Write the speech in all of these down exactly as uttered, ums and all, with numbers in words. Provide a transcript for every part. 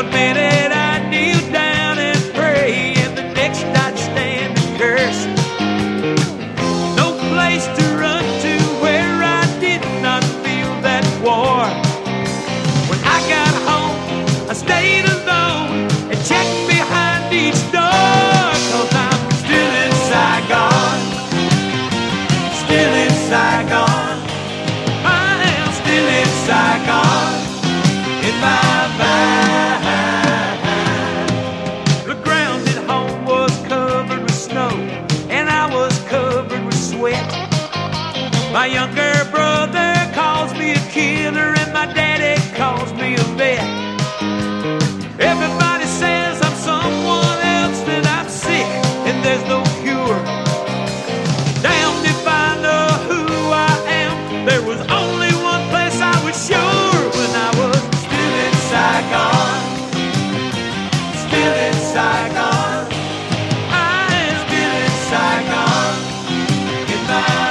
One minute I'd kneel down and pray, and the next I'd stand and curse. No place to run to where I did not feel that war. When I got home, I stayed alone and checked behind each door, 'cause I'm still in Saigon, still in Saigon. I am still in Saigon, in my mind. The ground at home was covered with snow, and I was covered with sweat. My younger brother calls me a killer, and my daddy calls me a vet. Everybody says I'm someone else, that I'm sick and there's no cure. Damned if I know who I am. There was only one place I was sure, when I was still in Saigon, still in Saigon. I am still in Saigon, in my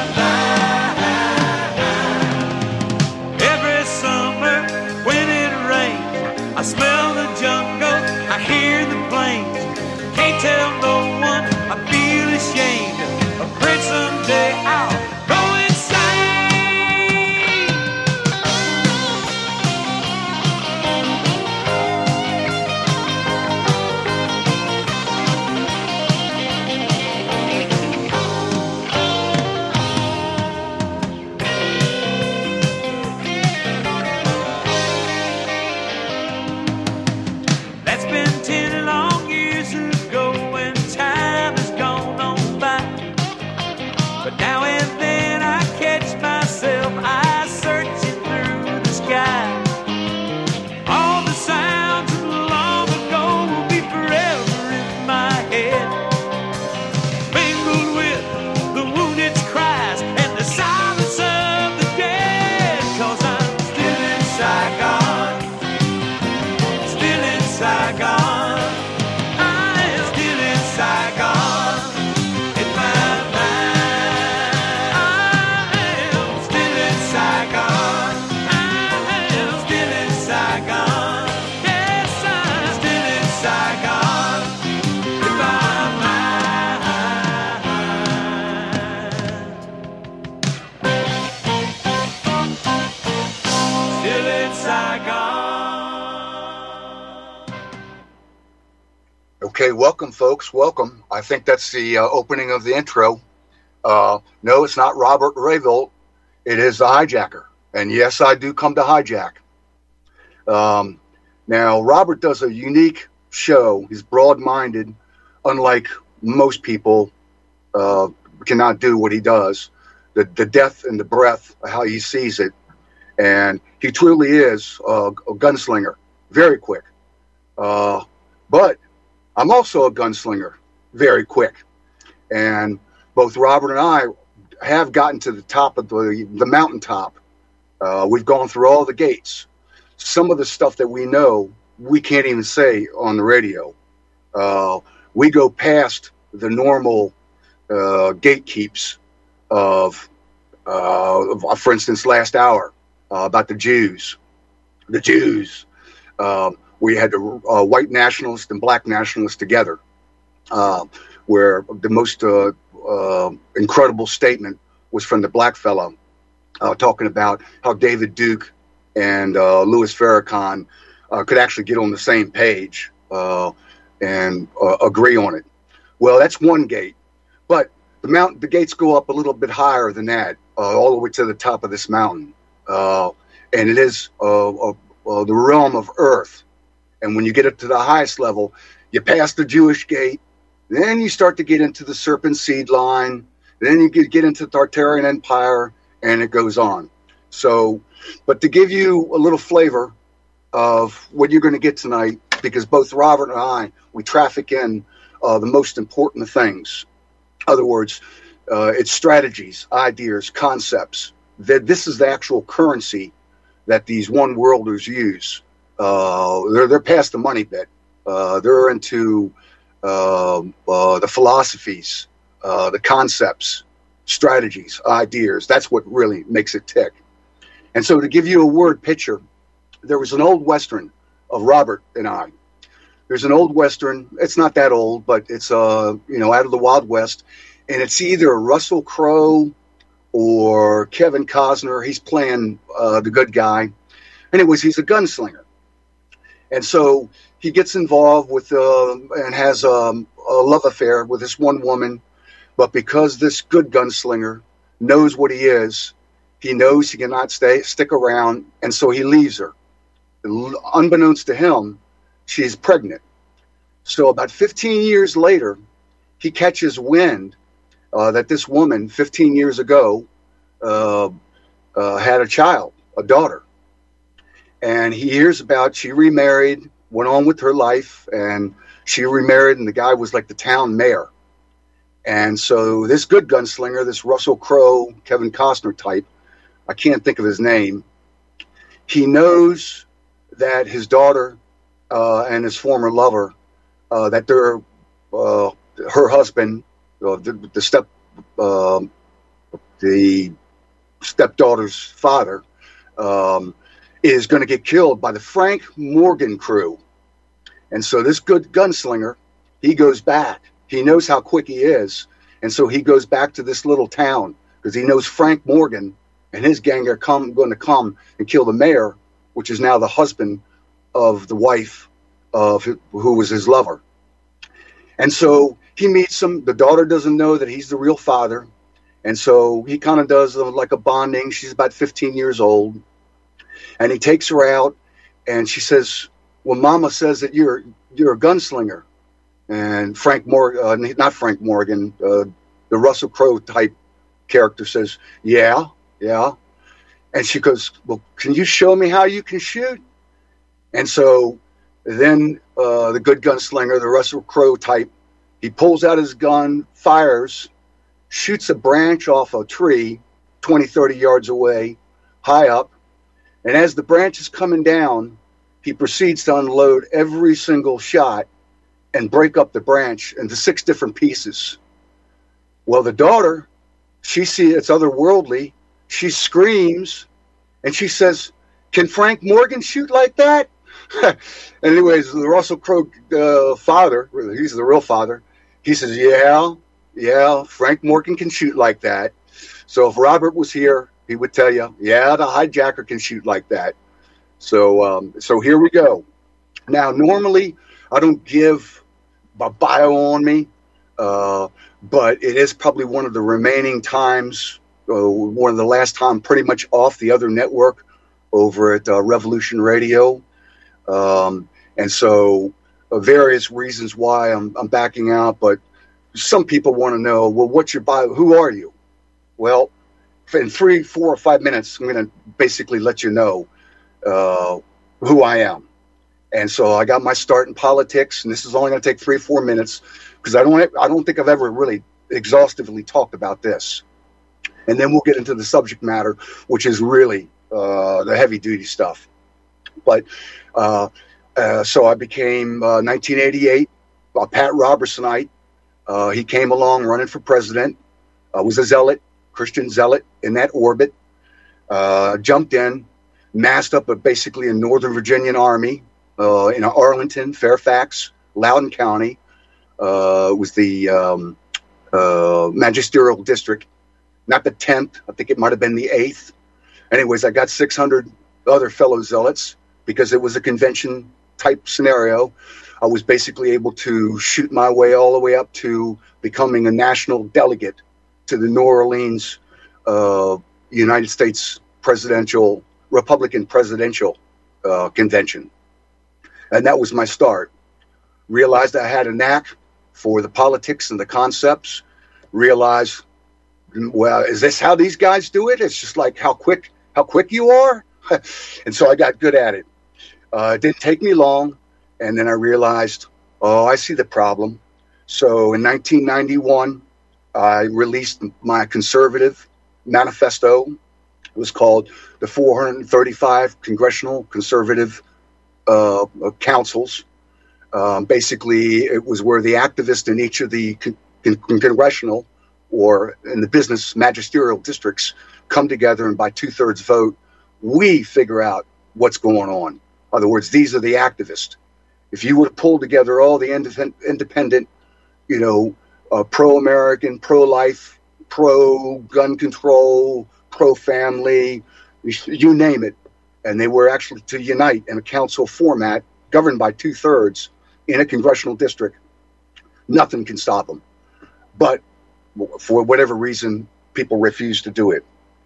mind. Every summer when it rains, I smell the jungle, I hear the plains. Can't tell no one, I feel ashamed. Afraid someday I'll go insane. That's been ten long years ago, and time has gone on by. But now and then I catch myself eyes searching through the sky. All the sounds of long ago will be forever in my head, mingled with the wounded's cries and the silence of the dead. 'Cause I'm still in Saigon, still in Saigon. I am still in Saigon, in my mind. I am still in Saigon. I am still in Saigon. Yes, I'm still in Saigon, in my mind. Still in Saigon. Okay, welcome, folks. Welcome. I think that's the uh, opening of the intro. Uh, no, it's not Robert Rayvold. It is the hijacker. And yes, I do come to hijack. Um, now, Robert does a unique show. He's broad-minded, unlike most people uh, cannot do what he does. The, the depth and the breadth of how he sees it. And he truly is a, a gunslinger. Very quick. Uh, but I'm also a gunslinger, very quick. And both Robert and I have gotten to the top of the, the mountaintop. Uh, we've gone through all the gates. Some of the stuff that we know, we can't even say on the radio. Uh, we go past the normal uh, gatekeeps of, uh, of, for instance, last hour uh, about the Jews. The Jews. Um, We had the uh, white nationalists and black nationalists together, uh, where the most uh, uh, incredible statement was from the black fellow uh, talking about how David Duke and uh, Louis Farrakhan uh, could actually get on the same page uh, and uh, agree on it. Well, that's one gate, but the mountain, the gates go up a little bit higher than that, uh, all the way to the top of this mountain, uh, and it is uh, uh, uh, the realm of Earth. And when you get up to the highest level, you pass the Jewish gate, then you start to get into the Serpent Seed Line, then you get, get into the Tartarian Empire, and it goes on. So, but to give you a little flavor of what you're going to get tonight, because both Robert and I, we traffic in uh, the most important things. In other words, uh, it's strategies, ideas, concepts. That this is the actual currency that these one-worlders use. Uh, they're they're past the money bit. Uh, they're into uh, uh, the philosophies, uh, the concepts, strategies, ideas. That's what really makes it tick. And so, to give you a word picture, there was an old Western of Robert and I, There's an old Western. It's not that old, but it's, uh, you know, out of the Wild West. And it's either Russell Crowe or Kevin Costner. He's playing uh, the good guy. Anyways, he's a gunslinger. And so he gets involved with uh, and has um, a love affair with this one woman. But because this good gunslinger knows what he is, he knows he cannot stay stick around, and so he leaves her. Unbeknownst to him, she's pregnant. So about fifteen years later, he catches wind uh, that this woman, fifteen years ago, uh, uh, had a child, a daughter. And he hears about, she remarried, went on with her life, and she remarried, and the guy was like the town mayor. And so this good gunslinger, this Russell Crowe, Kevin Costner type, I can't think of his name, he knows that his daughter uh, and his former lover, uh, that they're, uh, her husband, uh, the, the step, uh, the stepdaughter's father, um, is going to get killed by the Frank Morgan crew. And so this good gunslinger, he goes back. He knows how quick he is. And so he goes back to this little town because he knows Frank Morgan and his gang are come, going to come and kill the mayor, which is now the husband of the wife of who was his lover. And so he meets him. The daughter doesn't know that he's the real father. And so he kind of does like a bonding. She's about fifteen years old. And he takes her out, and she says, well, Mama says that you're you're a gunslinger. And Frank Morgan, uh, not Frank Morgan, uh, the Russell Crowe type character says, yeah, yeah. And she goes, well, can you show me how you can shoot? And so then uh, the good gunslinger, the Russell Crowe type, he pulls out his gun, fires, shoots a branch off a tree twenty, thirty yards away, high up. And as the branch is coming down, he proceeds to unload every single shot and break up the branch into six different pieces. Well, the daughter, she sees it's otherworldly. She screams, and she says, can Frank Morgan shoot like that? Anyways, the Russell Crowe uh, father, he's the real father, he says, yeah, yeah, Frank Morgan can shoot like that. So if Robert was here, he would tell you, yeah, the hijacker can shoot like that. So um, so here we go. Now, normally, I don't give a bio on me, uh, but it is probably one of the remaining times, uh, one of the last time pretty much off the other network over at uh, Revolution Radio. Um, and so uh, various reasons why I'm, I'm backing out, but some people want to know, well, what's your bio? Who are you? Well, in three, four, or five minutes, I'm going to basically let you know uh, who I am. And so I got my start in politics, and this is only going to take three, four minutes because I don't, I don't think I've ever really exhaustively talked about this. And then we'll get into the subject matter, which is really uh, the heavy-duty stuff. But uh, uh, so I became uh, nineteen eighty-eight, uh, Pat Robertsonite. Uh, he came along running for president. I was a zealot. Christian zealot in that orbit, uh, jumped in, massed up a, basically a Northern Virginian army uh, in Arlington, Fairfax, Loudoun County. Uh, was the um, uh, magisterial district, not the tenth. I think it might have been the eighth. Anyways, I got six hundred other fellow zealots because it was a convention type scenario. I was basically able to shoot my way all the way up to becoming a national delegate to the New Orleans uh, United States presidential, Republican presidential uh, convention. And that was my start. Realized I had a knack for the politics and the concepts. Realized, well, is this how these guys do it? It's just like how quick, how quick you are. And so I got good at it. Uh, it didn't take me long. And then I realized, oh, I see the problem. So in nineteen ninety-one, I released my conservative manifesto. It was called the four hundred thirty-five Congressional Conservative uh, Councils. Um, basically, it was where the activists in each of the con- con- congressional or in the business magisterial districts come together, and by two-thirds vote, we figure out what's going on. In other words, these are the activists. if you would have pulled together all the independent, independent you know, uh, pro-American, pro-life, pro-gun control, pro-family, you name it, and they were actually to unite in a council format governed by two-thirds in a congressional district, nothing can stop them. But for whatever reason, people refuse to do it.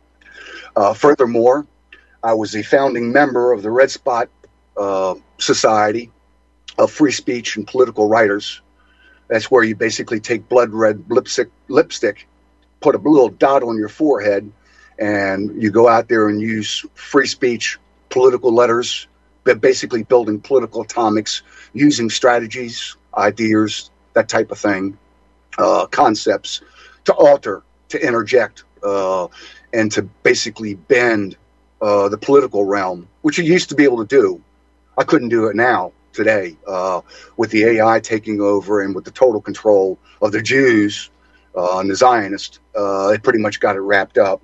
Uh, furthermore, I was a founding member of the Red Spot uh, Society of Free Speech and Political Writers. That's where you basically take blood red lipstick, lipstick, put a little dot on your forehead, and you go out there and use free speech, political letters, but basically building political atomics, using strategies, ideas, that type of thing, uh, concepts to alter, to interject, uh, and to basically bend uh, the political realm, which you used to be able to do. I couldn't do it now, today, uh, with the A I taking over and with the total control of the Jews uh, and the Zionists. Uh, it pretty much got it wrapped up.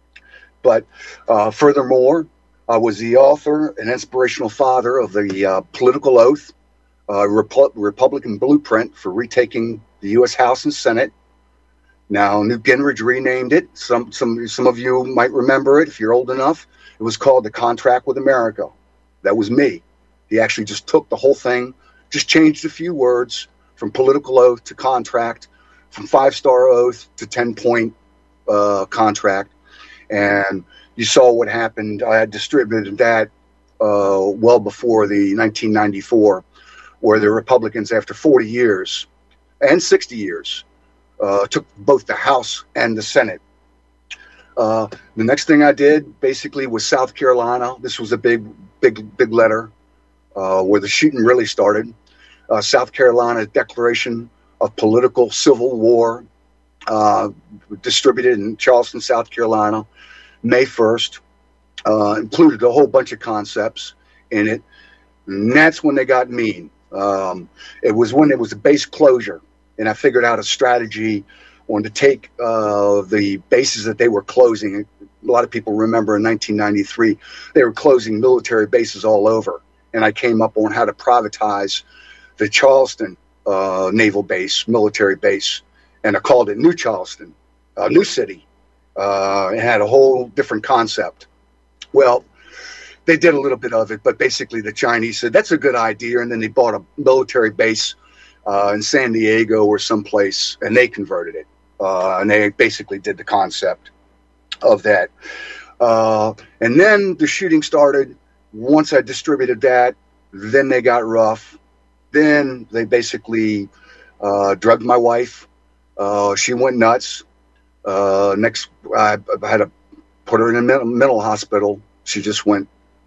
But uh, furthermore, I was the author and inspirational father of the uh, Political Oath, uh, Repu- Republican Blueprint for retaking the U S House and Senate. Now, Newt Gingrich renamed it. Some, some, some of you might remember it if you're old enough. It was called The Contract with America. That was me. He actually just took the whole thing, just changed a few words from political oath to contract, from five-star oath to ten-point uh, contract. And you saw what happened. I had distributed that uh, well before the nineteen ninety-four, where the Republicans, after forty years and sixty years, uh, took both the House and the Senate. Uh, the next thing I did basically was South Carolina. This was a big, big, big letter uh, where the shooting really started. Uh, South Carolina Declaration of Political Civil War, uh, distributed in Charleston, South Carolina, May first. Uh, included a whole bunch of concepts in it. And that's when they got mean. Um, it was when it was a base closure, and I figured out a strategy on to take uh, the bases that they were closing. A lot of people remember in nineteen ninety-three, they were closing military bases all over. And I came up on how to privatize the Charleston uh, naval base, military base, and I called it New Charleston, uh, New City. Uh, it had a whole different concept. Well, they did a little bit of it, but basically the Chinese said, that's a good idea. And then they bought a military base uh, in San Diego or someplace, and they converted it. Uh, and they basically did the concept of that. Uh, and then the shooting started. Once I distributed that, then they got rough. Then they basically uh, drugged my wife. Uh, she went nuts. Uh, next, I, I had to put her in a mental, mental hospital. She just went,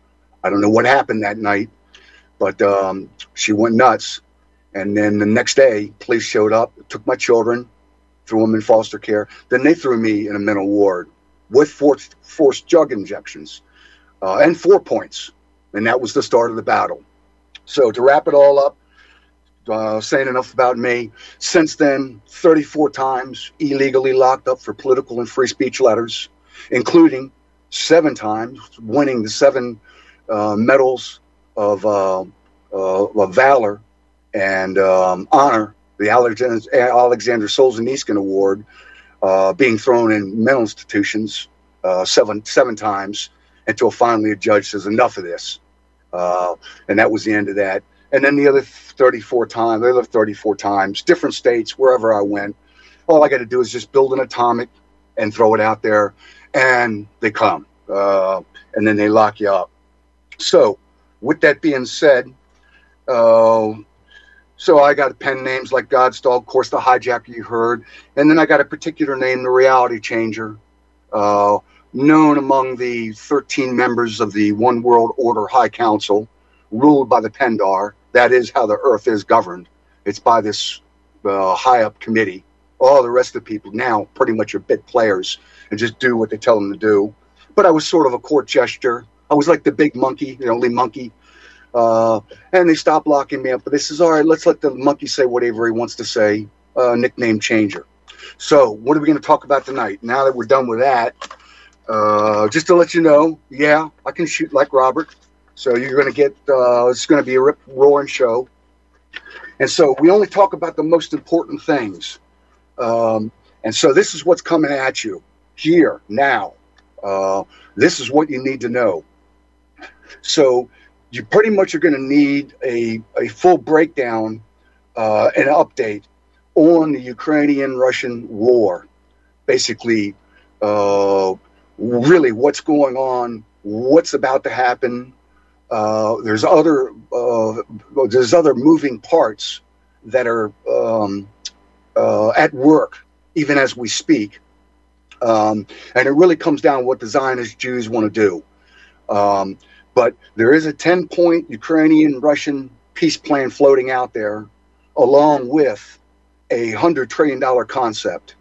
I don't know what happened that night, but um, she went nuts. And then the next day, police showed up, took my children, threw them in foster care. Then they threw me in a mental ward with forced, forced drug injections uh, and four points. And that was the start of the battle. So to wrap it all up, uh, saying enough about me, since then, thirty-four times illegally locked up for political and free speech letters, including seven times winning the seven uh, medals of, uh, uh, of valor and um, honor, the Alexander, Alexander Solzhenitsyn Award, uh, being thrown in mental institutions uh, seven seven times until finally a judge says enough of this. Uh, and that was the end of that. And then the other thirty-four times, the other thirty-four times, different states, wherever I went, all I got to do is just build an atomic and throw it out there, and they come. Uh, and then they lock you up. So with that being said, uh, so I got pen names like Godstall, of course, the hijacker you heard. And then I got a particular name, the Reality Changer, uh, known among the thirteen members of the One World Order High Council, ruled by the Pendar. That is how the Earth is governed. It's by this uh, high-up committee. All the rest of the people now pretty much are bit players and just do what they tell them to do. But I was sort of a court jester. I was like the big monkey, the only monkey. Uh, and they stopped locking me up. But they says, all right, let's let the monkey say whatever he wants to say, uh, nickname changer. So what are we going to talk about tonight? Now that we're done with that, uh, just to let you know, yeah, I can shoot like Robert. So you're going to get, uh, it's going to be a rip roaring show. And so we only talk about the most important things. Um, and so this is what's coming at you here, now. Uh, this is what you need to know. So you pretty much are going to need a, a full breakdown uh, and update on the Ukrainian-Russian war. Basically, uh, really what's going on, what's about to happen. Uh, there's other uh, there's other moving parts that are um, uh, at work even as we speak, um, and it really comes down to what the Zionist Jews want to do. Um, but there is a ten-point Ukrainian-Russian peace plan floating out there, along with a hundred trillion dollar concept.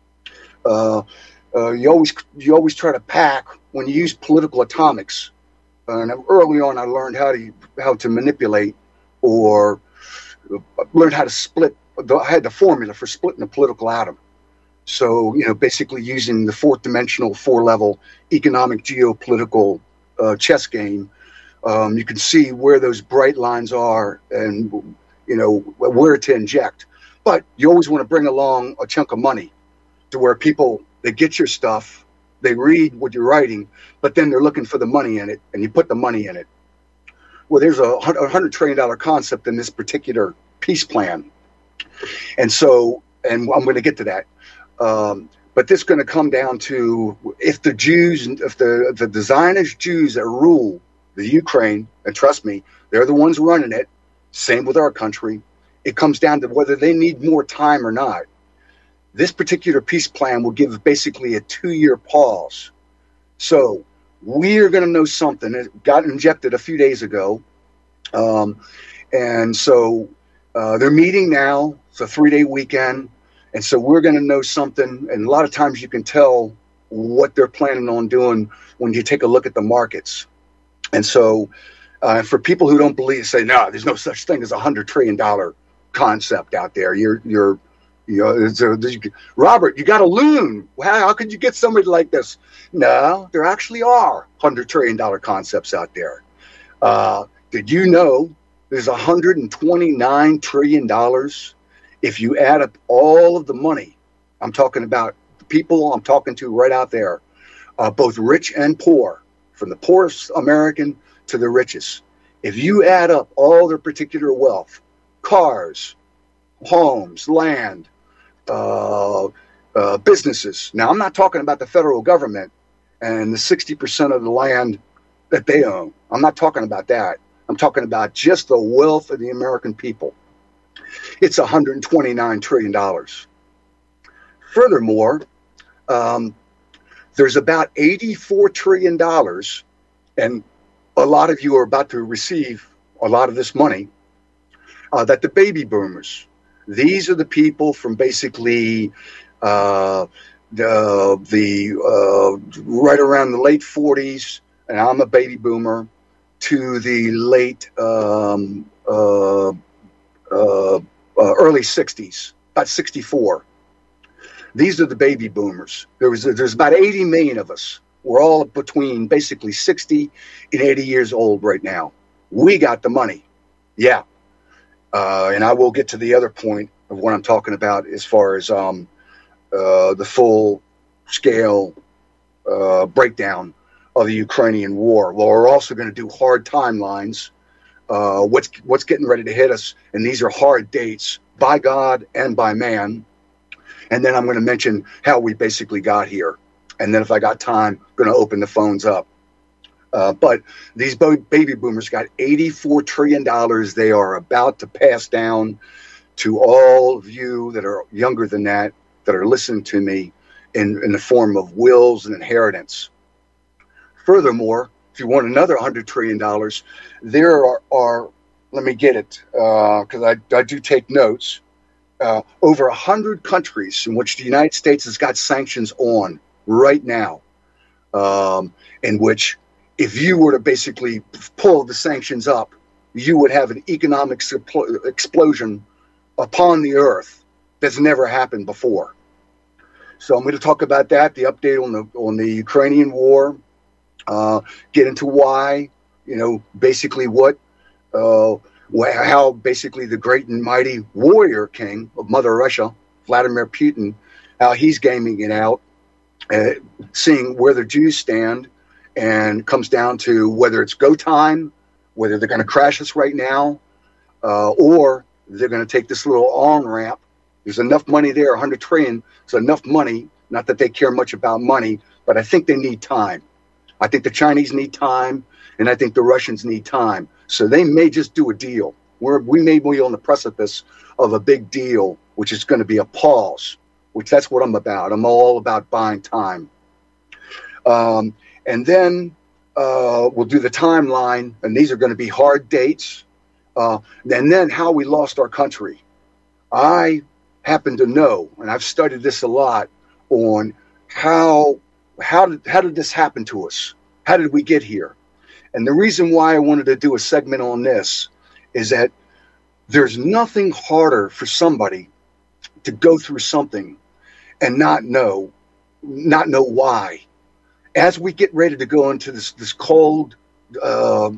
Uh, uh, you always you always try to pack when you use political atomics. Uh, and early on, I learned how to how to manipulate, or learned how to split. I had the formula for splitting a political atom. So, you know, basically using the fourth dimensional, four level economic geopolitical uh, chess game, um, you can see where those bright lines are and, you know, where to inject. But you always want to bring along a chunk of money to where people, they get your stuff, they read what you're writing, but then they're looking for the money in it, and you put the money in it. Well, there's a hundred trillion dollar concept in this particular peace plan. And so, and I'm going to get to that. Um, but this is going to come down to if the Jews, if the, the, the Zionist Jews that rule the Ukraine, and trust me, they're the ones running it, same with our country, it comes down to whether they need more time or not. This particular peace plan will give basically a two-year pause. So we are going to know something. It got injected a few days ago. Um, and so uh, they're meeting now. It's a three-day weekend. And so we're going to know something. And a lot of times you can tell what they're planning on doing when you take a look at the markets. And so uh, for people who don't believe, say, no, there's no such thing as a hundred trillion dollar concept out there. You're, you're, you know, there, Robert, you got a loon. How, how could you get somebody like this? No, there actually are hundred trillion dollar concepts out there. Uh, did you know there's one hundred twenty-nine trillion dollars? If you add up all of the money, I'm talking about the people I'm talking to right out there, uh, both rich and poor, from the poorest American to the richest. If you add up all their particular wealth, cars, homes, land, uh, uh, businesses. Now, I'm not talking about the federal government and the sixty percent of the land that they own. I'm not talking about that. I'm talking about just the wealth of the American people. It's one hundred twenty-nine trillion dollars. Furthermore, um, there's about eighty-four trillion dollars, and a lot of you are about to receive a lot of this money, uh, that the baby boomers, these are the people from basically uh, the, the uh, right around the late forties, and I'm a baby boomer, to the late um, uh, uh, uh, early sixties, about sixty-four. These are the baby boomers. There was there's about eighty million of us. We're all between basically sixty and eighty years old right now. We got the money. Yeah. Uh, and I will get to the other point of what I'm talking about as far as um, uh, the full scale uh, breakdown of the Ukrainian war. Well, we're also going to do hard timelines. Uh, what's what's getting ready to hit us, and these are hard dates by God and by man. And then I'm going to mention how we basically got here. And then if I got time, I'm going to open the phones up. Uh, but these bo- baby boomers got eighty-four trillion dollars they are about to pass down to all of you that are younger than that, that are listening to me, in, in the form of wills and inheritance. Furthermore, if you want another one hundred trillion dollars, there are, are let me get it, because uh, I, I do take notes, uh, over one hundred countries in which the United States has got sanctions on right now, um, in which if you were to basically pull the sanctions up, you would have an economic suppl- explosion upon the earth that's never happened before. So I'm going to talk about that, the update on the on the Ukrainian war, uh, get into why, you know, basically what uh, how basically the great and mighty warrior king of Mother Russia, Vladimir Putin, how he's gaming it out, uh, seeing where the Jews stand, and comes down to whether it's go time, whether they're going to crash us right now, uh, or they're going to take this little on-ramp. There's enough money there, one hundred trillion. It's enough money, not that they care much about money, but I think they need time. I think the Chinese need time, and I think the Russians need time. So they may just do a deal. We're, we may be on the precipice of a big deal, which is going to be a pause, which that's what I'm about. I'm all about buying time. Um, and then uh, we'll do the timeline, and these are going to be hard dates. Uh, and then how we lost our country. I happen to know, and I've studied this a lot, on how how did how did this happen to us? How did we get here? And the reason why I wanted to do a segment on this is that there's nothing harder for somebody to go through something and not know, not know why. As we get ready to go into this this cold, uh,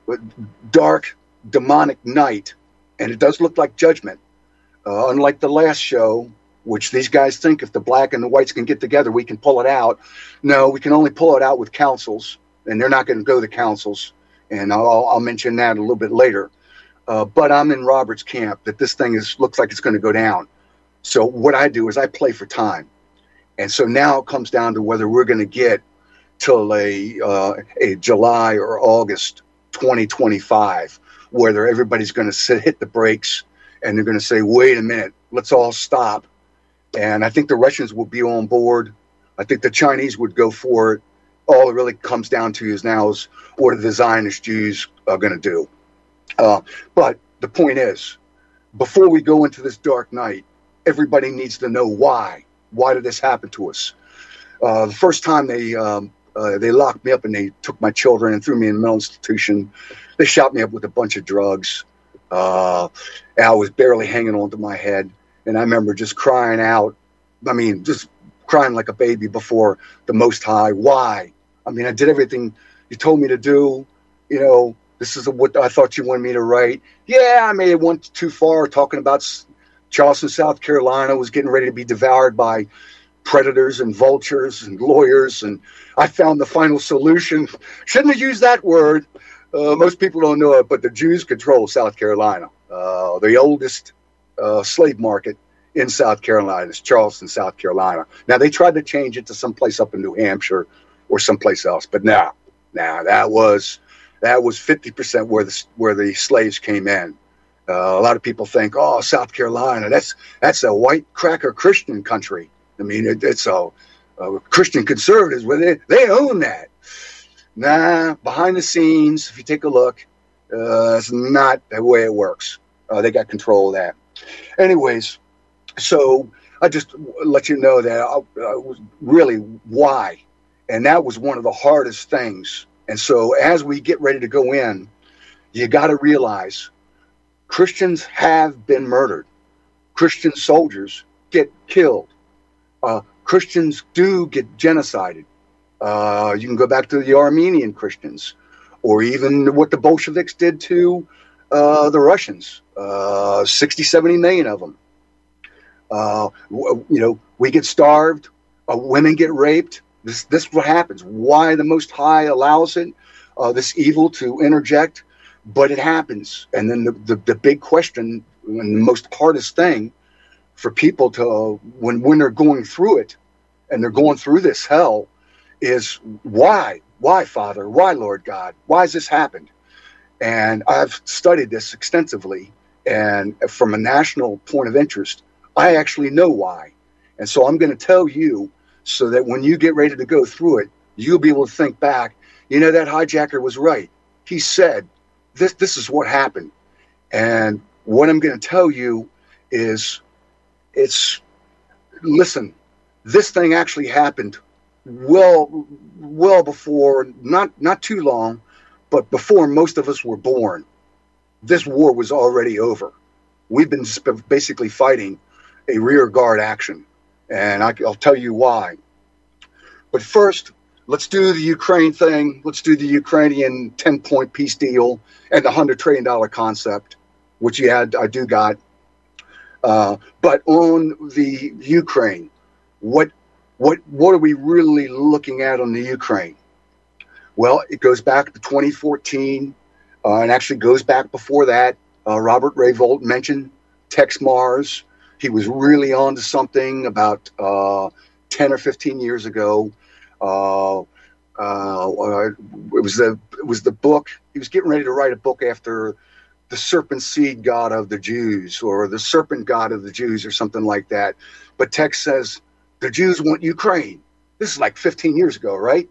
dark, demonic night, and it does look like judgment, uh, unlike the last show, which these guys think if the black and the whites can get together, we can pull it out. No, we can only pull it out with councils, and they're not going to go to councils, and I'll, I'll mention that a little bit later. Uh, but I'm in Robert's camp that this thing is looks like it's going to go down. So what I do is I play for time. And so now it comes down to whether we're going to get till a, uh, a July or August twenty twenty-five, whether everybody's going to sit, hit the brakes, and they're going to say, wait a minute, let's all stop. And I think the Russians will be on board. I think the Chinese would go for it. All it really comes down to is now is what are the Zionist Jews are going to do. Uh, but the point is, before we go into this dark night, everybody needs to know why. Why did this happen to us? Uh, the first time they um, uh, they locked me up and they took my children and threw me in a mental institution, they shot me up with a bunch of drugs. Uh, I was barely hanging on to my head. And I remember just crying out, I mean, just crying like a baby before the Most High. Why? I mean, I did everything you told me to do. You know, this is what I thought you wanted me to write. Yeah, I may have went too far talking about Charleston, South Carolina was getting ready to be devoured by predators and vultures and lawyers. And I found the final solution. Shouldn't have used that word. Uh, most people don't know it, but the Jews control South Carolina, uh, the oldest Uh, slave market in South Carolina. It's Charleston, South Carolina. Now, they tried to change it to someplace up in New Hampshire or someplace else, but now, now that was that was fifty percent where the where the slaves came in. Uh, a lot of people think, oh, South Carolina, that's that's a white cracker Christian country. I mean, it, it's a, a Christian conservatives, where they they own that. Nah, behind the scenes, if you take a look, uh, it's not the way it works. Uh, they got control of that. Anyways, so I just let you know that I, I was really why, and that was one of the hardest things. And so as we get ready to go in, you got to realize Christians have been murdered. Christian soldiers get killed. Uh, Christians do get genocided. Uh, you can go back to the Armenian Christians, or even what the Bolsheviks did to uh, the Russians. Uh, sixty, seventy million of them. Uh, w- you know, we get starved. Uh, women get raped. This, this is what happens. Why the Most High allows it, uh, this evil to interject, but it happens. And then the, the, the big question and the most hardest thing for people to, uh, when, when they're going through it and they're going through this hell is why? Why, Father? Why, Lord God? Why has this happened? And I've studied this extensively. And from a national point of interest, I actually know why. And so I'm going to tell you so that when you get ready to go through it, you'll be able to think back, you know, that hijacker was right. He said, this, this is what happened. And what I'm going to tell you is it's, listen, this thing actually happened well, well before, not, not too long, but before most of us were born. This war was already over. We've been basically fighting a rear guard action, and I, I'll tell you why. But first, let's do the Ukraine thing. Let's do the Ukrainian ten-point peace deal and the one hundred trillion dollars concept. which yeah, I do got. Uh, but on the Ukraine, what what what are we really looking at on the Ukraine? Well, it goes back to twenty fourteen, uh, and actually goes back before that. Uh, Robert Rayvold mentioned Tex Mars. He was really onto something about uh, ten or fifteen years ago. Uh, uh, it was the it was the book. He was getting ready to write a book after the serpent seed god of the Jews, or the serpent god of the Jews, or something like that. But Tex says the Jews want Ukraine. This is like fifteen years ago, right?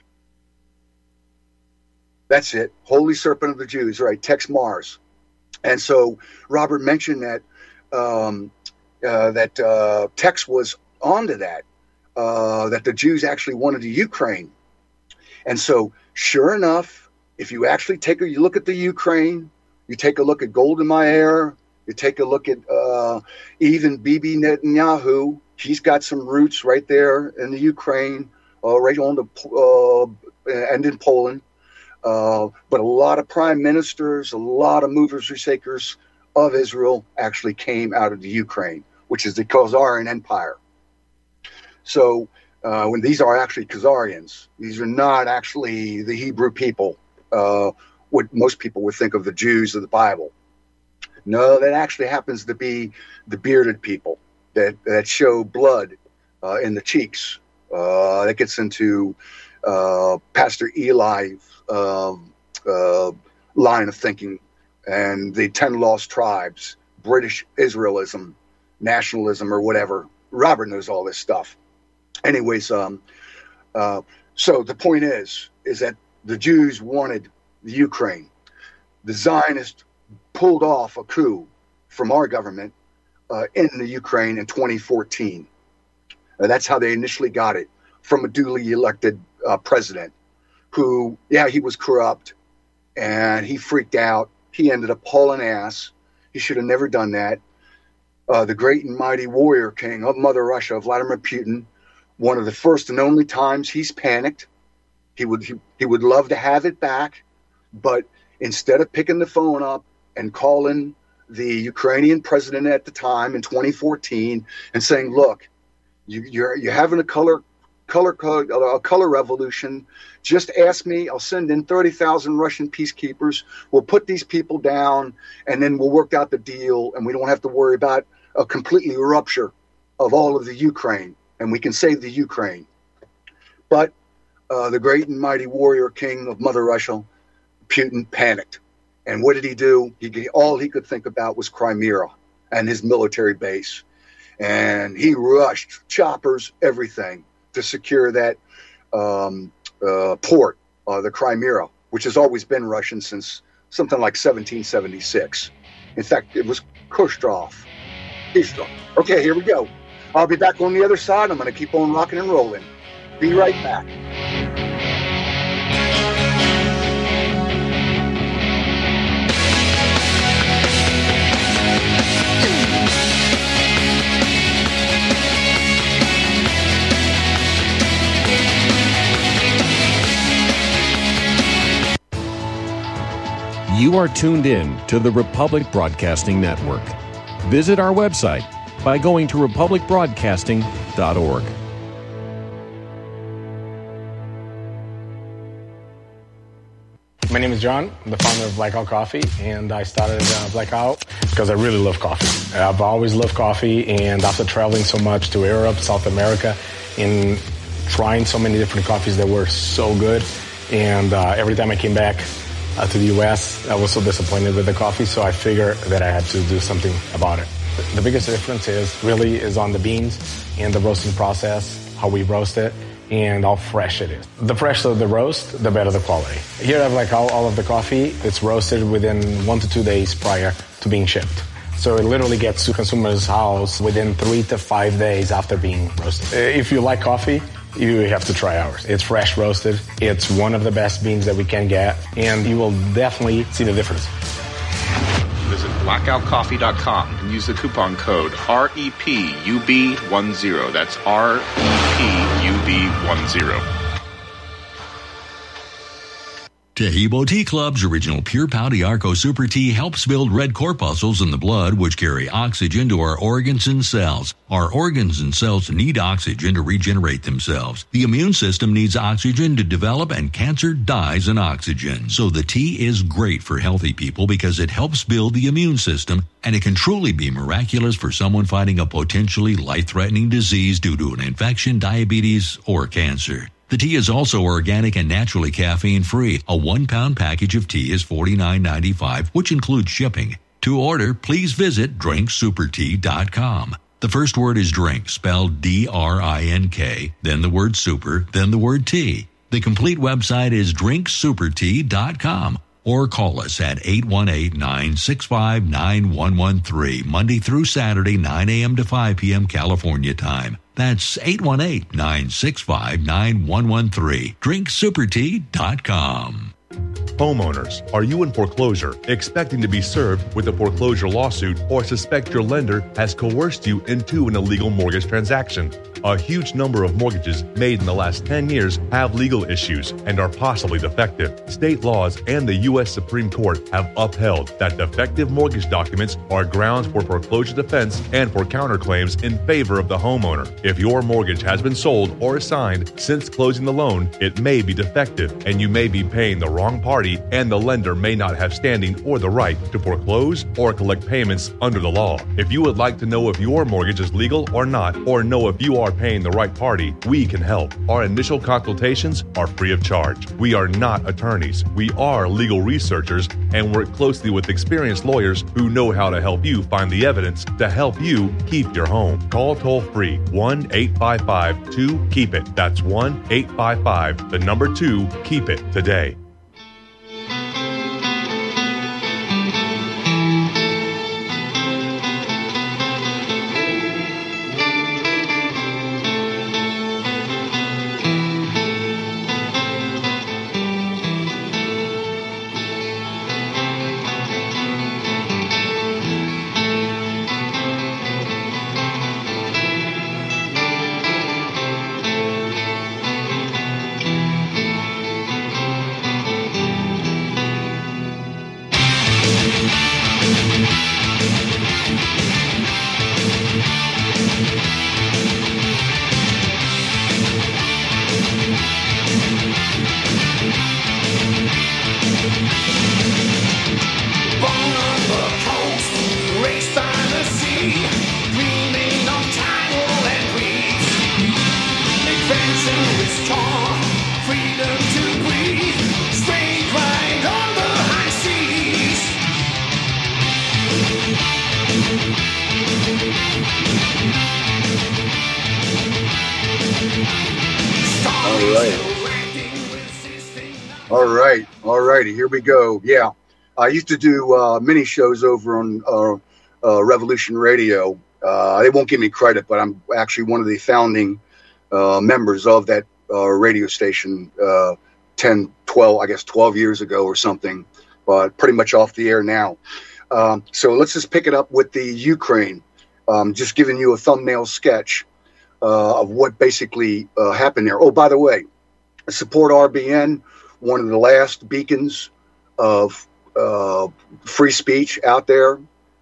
That's it. Holy serpent of the Jews, right? Tex Mars. And so Robert mentioned that um, uh, that uh, Tex was onto that, uh, that the Jews actually wanted the Ukraine. And so, sure enough, if you actually take a you look at the Ukraine, you take a look at Golda Meir, you take a look at uh, even Bibi Netanyahu. He's got some roots right there in the Ukraine, uh, right on the uh, and in Poland. Uh, but a lot of prime ministers, a lot of movers and shakers of Israel actually came out of the Ukraine, which is the Khazarian Empire. So uh, when these are actually Khazarians, these are not actually the Hebrew people, uh, what most people would think of the Jews of the Bible. No, that actually happens to be the bearded people that, that show blood uh, in the cheeks. Uh, that gets into uh, Pastor Eli's uh, uh, line of thinking, and the ten lost tribes, British Israelism, nationalism, or whatever. Robert knows all this stuff. Anyways, um, uh, so the point is, is that the Jews wanted the Ukraine. The Zionists pulled off a coup from our government uh, in the Ukraine in twenty fourteen. Uh, that's how they initially got it, from a duly elected uh, president who, yeah, he was corrupt and he freaked out. He ended up hauling ass. He should have never done that. Uh, the great and mighty warrior king of Mother Russia, Vladimir Putin, one of the first and only times he's panicked. He would he, he would love to have it back, but instead of picking the phone up and calling the Ukrainian president at the time in twenty fourteen and saying, "Look, you, you're you're having a color color a color revolution. Just ask me. I'll send in thirty thousand Russian peacekeepers. We'll put these people down, and then we'll work out the deal, and we don't have to worry about a completely rupture of all of the Ukraine, and we can save the Ukraine." But uh, the great and mighty warrior king of Mother Russia, Putin, panicked. And what did he do? He, all he could think about was Crimea and his military base. And he rushed choppers, everything, to secure that um, uh, port, uh, the Crimea, which has always been Russian since something like seventeen seventy-six. In fact, it was Khrushchev. Okay, here we go. I'll be back on the other side. I'm going to keep on rocking and rolling. Be right back. You are tuned in to the Republic Broadcasting Network. Visit our website by going to republic broadcasting dot org. My name is John. I'm the founder of Blackout Coffee, and I started uh, Blackout because I really love coffee. I've always loved coffee, and after traveling so much to Europe, South America, and trying so many different coffees that were so good, and uh, every time I came back uh, to the U S, I was so disappointed with the coffee, so I figured that I had to do something about it. The biggest difference is really is on the beans and the roasting process, how we roast it, and how fresh it is. The fresher the roast, the better the quality. Here I have like all, all of the coffee. It's roasted within one to two days prior to being shipped. So it literally gets to consumer's house within three to five days after being roasted. If you like coffee, you have to try ours. It's fresh roasted. It's one of the best beans that we can get, and you will definitely see the difference. Visit blackout coffee dot com and use the coupon code R E P U B ten. That's R E P U B ten. Tahibo Tea Club's original Pure Pouty Arco Super Tea helps build red corpuscles in the blood, which carry oxygen to our organs and cells. Our organs and cells need oxygen to regenerate themselves. The immune system needs oxygen to develop, and cancer dies in oxygen. So the tea is great for healthy people because it helps build the immune system, and it can truly be miraculous for someone fighting a potentially life-threatening disease due to an infection, diabetes, or cancer. The tea is also organic and naturally caffeine-free. A one-pound package of tea is forty-nine ninety-five, which includes shipping. To order, please visit drink super tea dot com. The first word is drink, spelled D R I N K, then the word super, then the word tea. The complete website is drink super tea dot com. Or call us at eight one eight, nine six five, nine one one three, Monday through Saturday, nine a.m. to five p.m. California time. That's eight one eight, nine six five, nine one one three. drink super tea dot com. Homeowners, are you in foreclosure, expecting to be served with a foreclosure lawsuit, or suspect your lender has coerced you into an illegal mortgage transaction? A huge number of mortgages made in the last ten years have legal issues and are possibly defective. State laws and the U S Supreme Court have upheld that defective mortgage documents are grounds for foreclosure defense and for counterclaims in favor of the homeowner. If your mortgage has been sold or assigned since closing the loan, it may be defective, and you may be paying the wrong party, and the lender may not have standing or the right to foreclose or collect payments under the law. If you would like to know if your mortgage is legal or not, or know if you are paying the right party, we can help. Our initial consultations are free of charge. We are not attorneys. We are legal researchers and work closely with experienced lawyers who know how to help you find the evidence to help you keep your home. Call toll free one eight five five two keep it. That's one eight five five, the number two, keep it today. Here we go. Yeah, I used to do uh, mini shows over on uh, uh, Revolution Radio. Uh, they won't give me credit, but I'm actually one of the founding uh, members of that uh, radio station uh, ten, twelve, I guess twelve years ago or something, but pretty much off the air now. Um, so let's just pick it up with the Ukraine. Um, just giving you a thumbnail sketch uh, of what basically uh, happened there. Oh, by the way, support R B N, one of the last beacons of uh, free speech out there.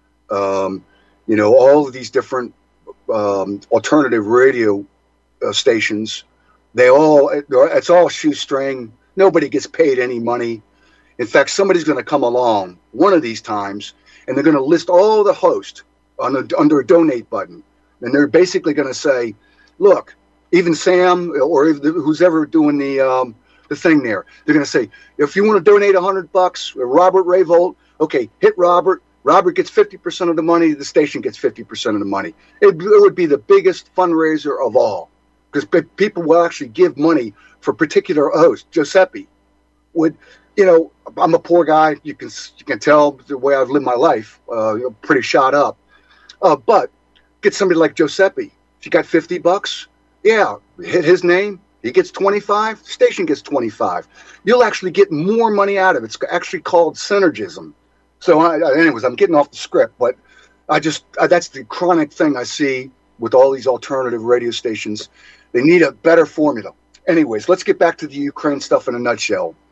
Um, you know, all of these different um, alternative radio uh, stations, they all, it's all shoestring. Nobody gets paid any money. In fact, somebody's going to come along one of these times, and they're going to list all the hosts on a, under a donate button. And they're basically going to say, look, even Sam or who's ever doing the um, the thing there, they're going to say, if you want to donate a hundred bucks, Robert Rayvold, okay, hit Robert. Robert gets fifty percent of the money. The station gets fifty percent of the money. It, it would be the biggest fundraiser of all, because people will actually give money for particular hosts. Giuseppe would, you know, I'm a poor guy. You can you can tell the way I've lived my life, uh, you know, pretty shot up. Uh, but get somebody like Giuseppe. If you got fifty bucks, yeah, hit his name. He gets twenty-five. The station gets twenty-five. You'll actually get more money out of it. It's actually called synergism. So, I, anyways, I'm getting off the script, but I just uh, that's the chronic thing I see with all these alternative radio stations. They need a better formula. Anyways, let's get back to the Ukraine stuff in a nutshell.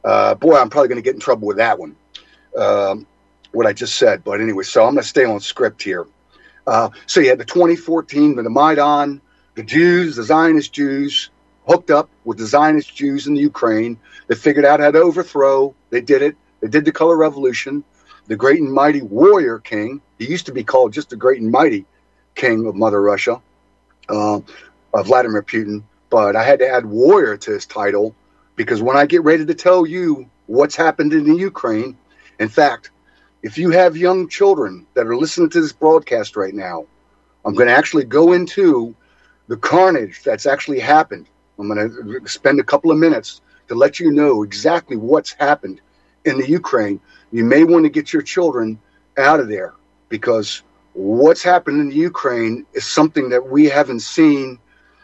Uh, boy, I'm probably going to get in trouble with that one, um, what I just said. But anyway, so I'm going to stay on script here. Uh, so you had the twenty fourteen, the Maidan, the Jews, the Zionist Jews, hooked up with the Zionist Jews in the Ukraine. They figured out how to overthrow. They did it. They did the color revolution. The great and mighty warrior king. He used to be called just the great and mighty king of Mother Russia, uh, uh, Vladimir Putin. But I had to add warrior to his title because when I get ready to tell you what's happened in the Ukraine, in fact, if you have young children that are listening to this broadcast right now, I'm going to actually go into the carnage that's actually happened. I'm going to spend a couple of minutes to let you know exactly what's happened in the Ukraine. You may want to get your children out of there because what's happened in the Ukraine is something that we haven't seen.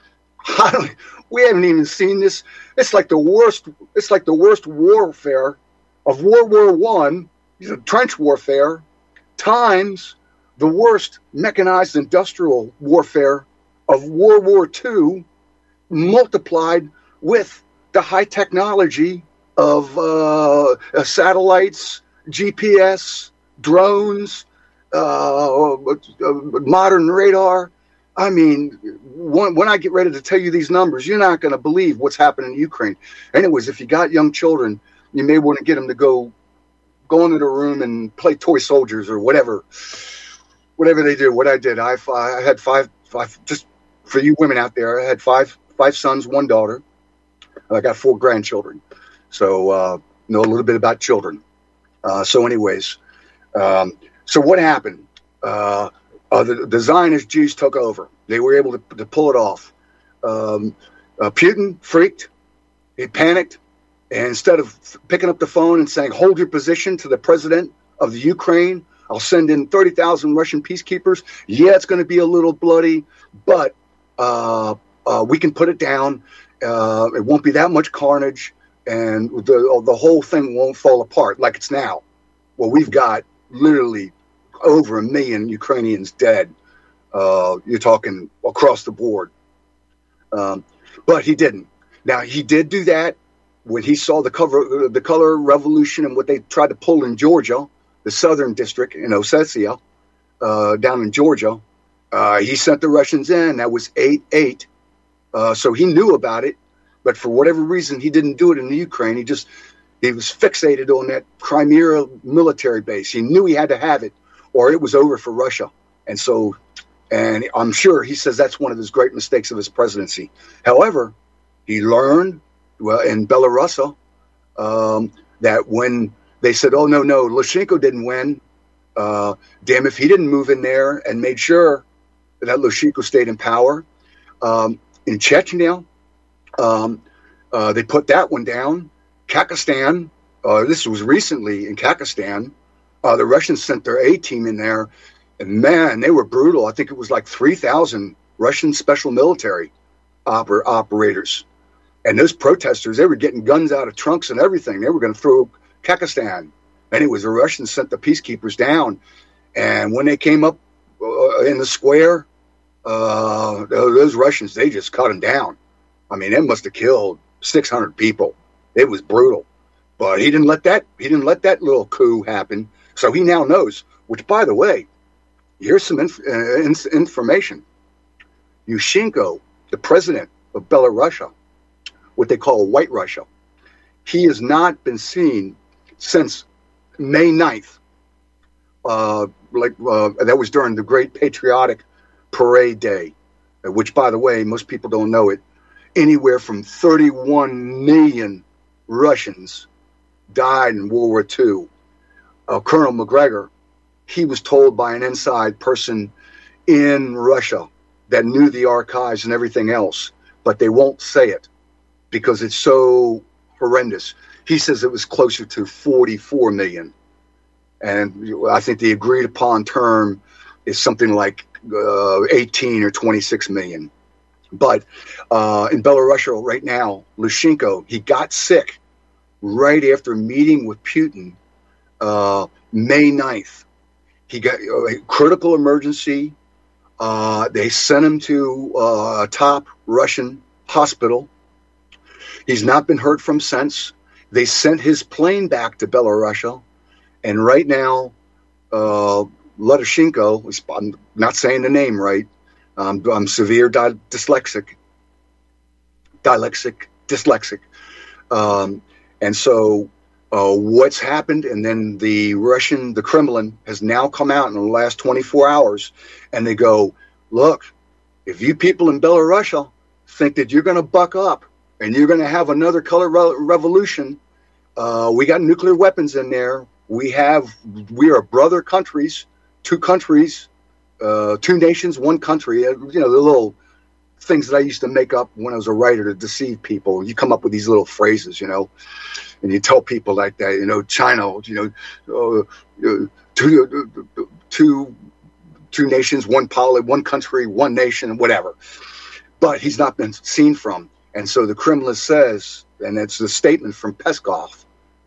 I don't, we haven't even seen this. It's like the worst. It's like the worst warfare of World War One, trench warfare, times the worst mechanized industrial warfare of World War Two, multiplied with the high technology of uh, uh, satellites, G P S, drones, uh, uh, modern radar. I mean, when, when I get ready to tell you these numbers, you're not going to believe what's happening in Ukraine. Anyways, if you got young children, you may want to get them to go go into the room and play toy soldiers or whatever, whatever they do. What I did, I, I had five, five, just for you women out there, I had five, five sons, one daughter. I got four grandchildren. So, uh, know a little bit about children. Uh, so anyways, um, so what happened? Uh, uh, the, the Zionist Jews took over. They were able to, to pull it off. Um, uh, Putin freaked. He panicked. And instead of picking up the phone and saying, hold your position to the president of the Ukraine, I'll send in thirty thousand Russian peacekeepers. Yeah, it's going to be a little bloody, but uh, uh, we can put it down. Uh, it won't be that much carnage. And the the whole thing won't fall apart like it's now. Well, we've got literally over a million Ukrainians dead. Uh, you're talking across the board. Um, but he didn't. Now, he did do that when he saw the cover, the color revolution and what they tried to pull in Georgia, the southern district in Ossetia, uh, down in Georgia. Uh, he sent the Russians in. That was eight eight. Uh, so he knew about it. But for whatever reason, he didn't do it in the Ukraine. He just, he was fixated on that Crimea military base. He knew he had to have it or it was over for Russia. And so, and I'm sure he says that's one of his great mistakes of his presidency. However, he learned well, in Belarus um, that when they said, oh, no, no, Lukashenko didn't win. Uh, damn, if he didn't move in there and made sure that Lukashenko stayed in power. Um, in Chechnya, Um, uh, they put that one down. Kakistan, uh, this was recently in Kakistan. Uh, the Russians sent their A-team in there, and man, they were brutal. I think it was like three thousand Russian special military oper- operators. And those protesters, they were getting guns out of trunks and everything. They were going to throw Kakistan. And it was the Russians sent the peacekeepers down. And when they came up uh, in the square, uh, those Russians, they just cut them down. I mean, it must have killed six hundred people. It was brutal, but he didn't let that. He didn't let that little coup happen. So he now knows. Which, by the way, here's some inf- uh, in- information. Yushchenko, the president of Belarus, what they call White Russia, he has not been seen since May ninth. Uh, like uh, that was during the Great Patriotic Parade Day, which, by the way, most people don't know it. Anywhere from thirty-one million Russians died in World War Two. Uh, Colonel McGregor, he was told by an inside person in Russia that knew the archives and everything else, but they won't say it because it's so horrendous. He says it was closer to forty-four million. And I think the agreed upon term is something like uh, eighteen or twenty-six million. But uh, in Belarus right now, Lukashenko, he got sick right after meeting with Putin uh, May ninth. He got a critical emergency. Uh, they sent him to uh, a top Russian hospital. He's not been heard from since. They sent his plane back to Belarus, and right now, uh, Lukashenko, I'm not saying the name right, um, I'm severe di- dyslexic, dyslexic, dyslexic. Um, and so uh, what's happened, and then the Russian, the Kremlin has now come out in the last twenty-four hours, and they go, look, if you people in Belarus think that you're going to buck up and you're going to have another color re- revolution, uh, we got nuclear weapons in there. We have, we are brother countries, two countries, uh, two nations, one country. You know, the little things that I used to make up when I was a writer to deceive people. You come up with these little phrases, you know, and you tell people like that, you know, China, you know, uh, two, uh, two, two nations, one poly, one country, one nation, whatever. But he's not been seen from. And so the Kremlin says, and it's a statement from Peskov,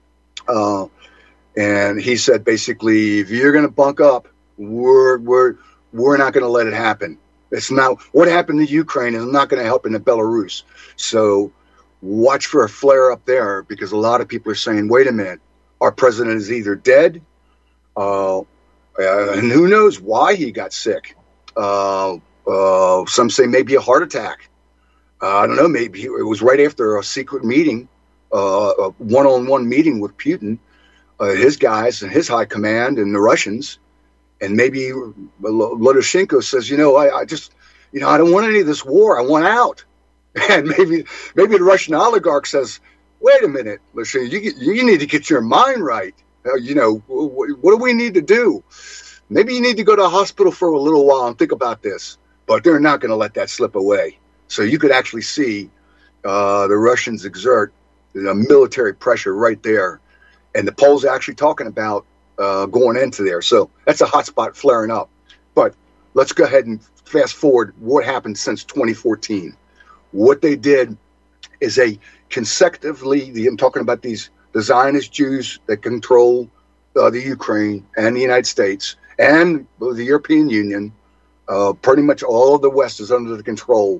uh, and he said basically, if you're going to bunk up, we're we're we're not going to let it happen. It's not what happened to Ukraine is not going to help in the Belarus. So watch for a flare up there, because a lot of people are saying, wait a minute, our president is either dead, uh, and who knows why he got sick. Uh, uh, some say maybe a heart attack. Uh, I don't know. Maybe it was right after a secret meeting, uh, a one-on-one meeting with Putin, uh, his guys and his high command and the Russians. And maybe Lukashenko says, you know, I, I just, you know, I don't want any of this war. I want out. And maybe maybe the Russian oligarch says, wait a minute, Lukashenko, you, you need to get your mind right. Uh, you know, what, what do we need to do? Maybe you need to go to a hospital for a little while and think about this. But they're not going to let that slip away. So you could actually see uh, the Russians exert you know, military pressure right there. And the Poles are actually talking about uh, going into there. So that's a hot spot flaring up. But let's go ahead and fast forward what happened since twenty fourteen. What they did is a consecutively, I'm talking about these the Zionist Jews that control uh, the Ukraine and the United States and the European Union. Uh, pretty much all of the West is under the control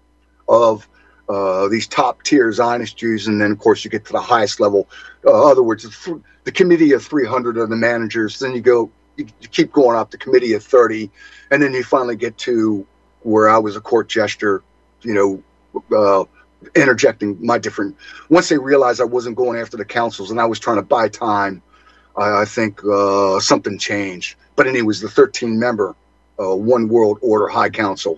of uh, these top tier Zionist Jews. And then, of course, you get to the highest level. Uh, in other words, the, the committee of three hundred of the managers. Then you go, you, you keep going up the committee of thirty. And then you finally get to where I was a court jester, you know, uh, interjecting my different. Once they realized I wasn't going after the councils and I was trying to buy time, I, I think uh, something changed. But anyways, the thirteen member uh, One World Order High Council,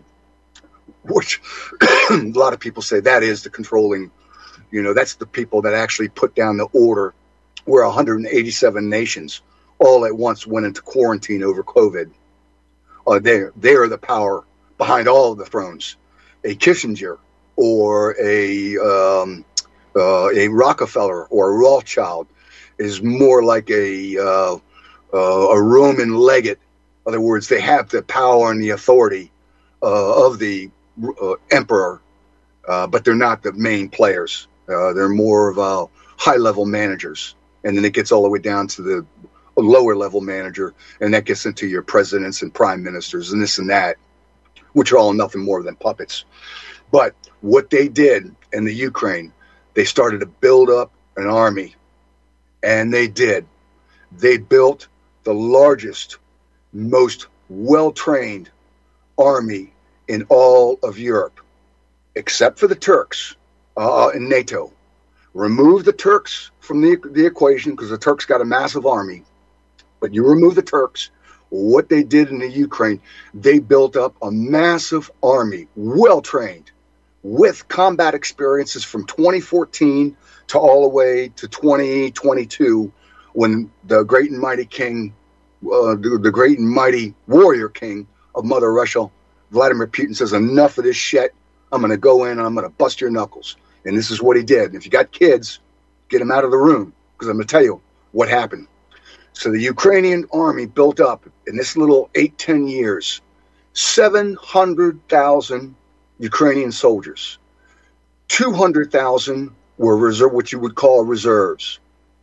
which a lot of people say that is the controlling, you know, that's the people that actually put down the order where one hundred eighty-seven nations all at once went into quarantine over COVID. Uh, they they are the power behind all of the thrones. A Kissinger or a um, uh, a Rockefeller or a Rothschild is more like a uh, uh, a Roman legate. In other words, they have the power and the authority uh, of the uh, emperor, uh, but they're not the main players. Uh, they're more of uh, high-level managers, and then it gets all the way down to the lower-level manager, and that gets into your presidents and prime ministers and this and that, which are all nothing more than puppets. But what they did in the Ukraine, they started to build up an army, and they did. They built the largest, most well-trained army in all of Europe, except for the Turks uh, in NATO. Remove the Turks from the, the equation because the Turks got a massive army. But you remove the Turks, what they did in the Ukraine, they built up a massive army, well-trained, with combat experiences from twenty fourteen to all the way to twenty twenty-two, when the great and mighty king, uh, the, the great and mighty warrior king of Mother Russia, Vladimir Putin, says, enough of this shit. I'm going to go in and I'm going to bust your knuckles. And this is what he did. And if you got kids, get them out of the room, because I'm going to tell you what happened. So the Ukrainian army built up in this little eight, ten years, seven hundred thousand Ukrainian soldiers. two hundred thousand were reserve, what you would call reserves.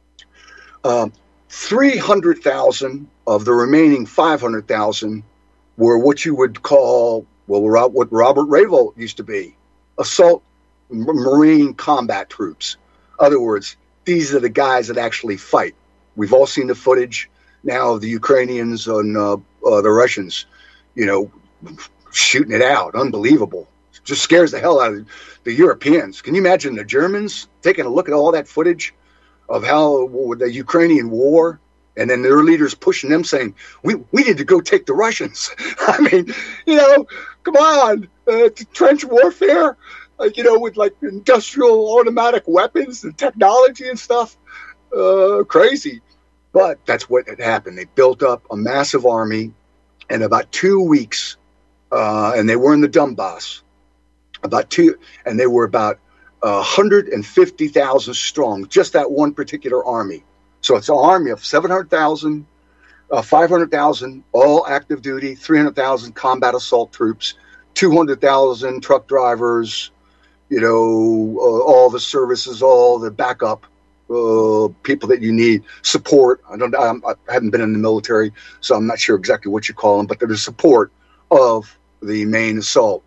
Um, three hundred thousand of the remaining five hundred thousand were what you would call, well, what Robert Rayvold used to be, assault Marine combat troops. In other words, these are the guys that actually fight. We've all seen the footage now of the Ukrainians and uh, uh, the Russians, you know, shooting it out. Unbelievable. It just scares the hell out of the Europeans. Can you imagine the Germans taking a look at all that footage of how the Ukrainian war, and then their leaders pushing them saying, we, we need to go take the Russians. I mean, you know, come on, uh, trench warfare, like, you know, with like industrial automatic weapons and technology and stuff. Uh, crazy. But that's what had happened. They built up a massive army in about two weeks, uh, and they were in the Donbass. About two, and they were about uh, one hundred fifty thousand strong, just that one particular army. So it's an army of seven hundred thousand, uh, five hundred thousand all active duty, three hundred thousand combat assault troops, two hundred thousand truck drivers, you know, uh, all the services, all the backup uh, people that you need, support. I don't, I'm, I haven't been in the military, so I'm not sure exactly what you call them, but they're the support of the main assault.